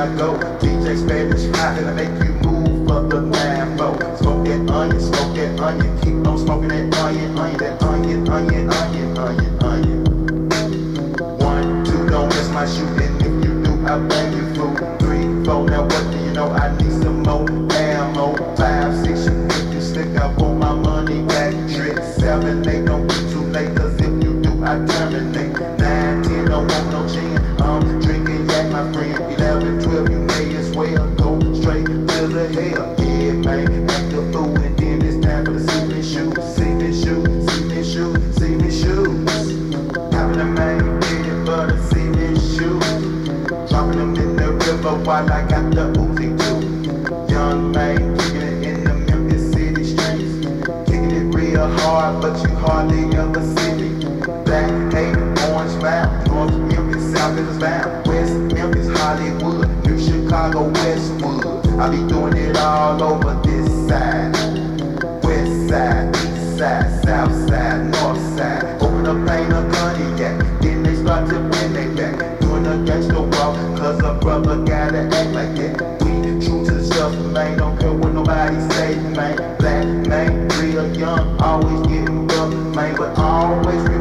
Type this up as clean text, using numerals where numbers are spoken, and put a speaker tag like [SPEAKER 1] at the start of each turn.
[SPEAKER 1] I go. DJ Spanish hot, and I make you move for the mambo. Smoke that onion, keep on smoking that onion, that onion, onion, onion, onion, onion. 1, 2, don't miss my shooting. If you do, I bang you through. 3, 4, now what do you know? I need some more ammo. 5, 6, you think you slick, I want my money back. Trick 7, 8, don't be too late, cause if you do, I terminate. 9, 10, don't want no gin. I'm drinking yak, my friend. 11, 12, you may as well go straight to the hell. Yeah, man, act the fool, and then it's time for the seaman shoes. Seaman shoes, seaman shoes, seaman shoes. Having a man, get it for the seaman shoes. Dropping them in the river while I got the Uzi too. Young man, kicking it in the Memphis City streets. Kicking it real hard, but you hardly ever see me. Black, hate, orange, mouth, North Memphis, South is bound. West Memphis, Hollywood, New Chicago, Westwood. I be doing it all over this side. West side, east side, south side, north side. Open up, paint a cognac, then they start to bend they back. Doing a gangster walk, cause a brother gotta act like that. We true to the stuff, man, don't care what nobody say, man. Black, man, real young, always getting rough, man, but always